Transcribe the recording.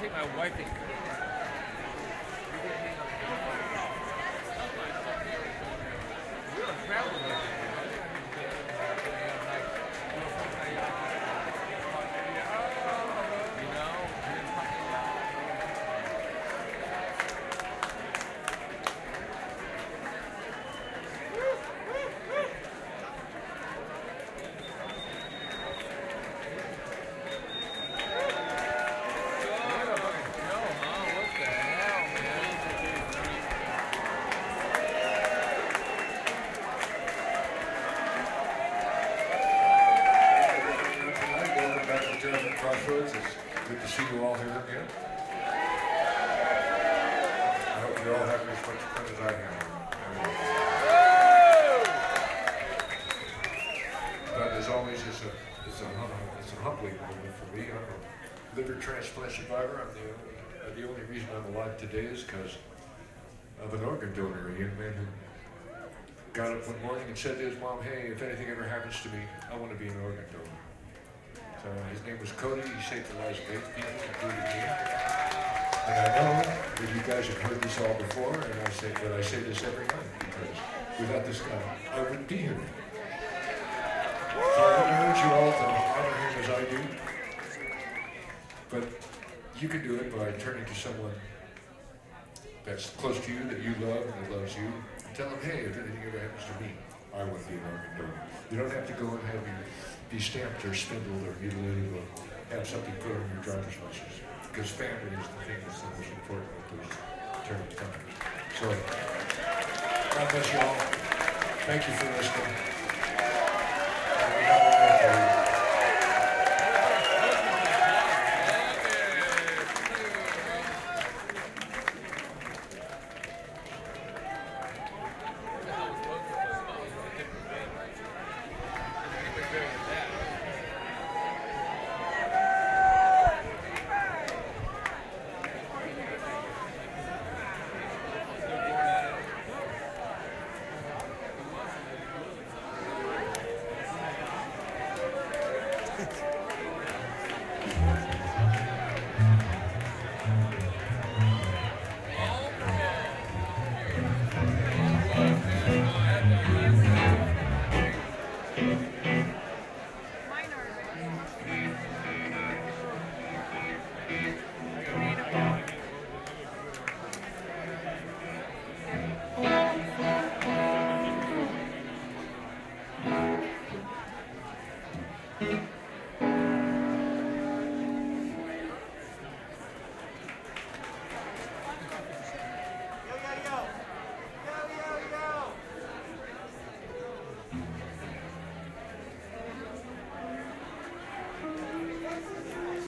take my wife in. We're traveling. Crossroads. It's good to see you all here again. I hope you're all having as much fun as I am. But as always, it's a humbling moment for me. I'm a liver transplant survivor. The only reason I'm alive today is because of an organ donor, a young man who got up one morning and said to his mom, "Hey, if anything ever happens to me, I want to be an organ donor." So his name was Cody. He saved the lives of 8 people, including me. And I know that you guys have heard this all before, and I say this every night, because without this guy, I wouldn't be here. So I urge you all to honor him as I do. But you can do it by turning to someone that's close to you, that you love and that loves you, and tell them, "Hey, if anything ever happens to me, I want to be an organ donor." You don't have to go and have be stamped or spindled or mutilated or have something put on your driver's license, because family is the thing that's the most important at those terrible times. So, God bless you all. Thank you for listening. And we have one more for you. Mm-hmm.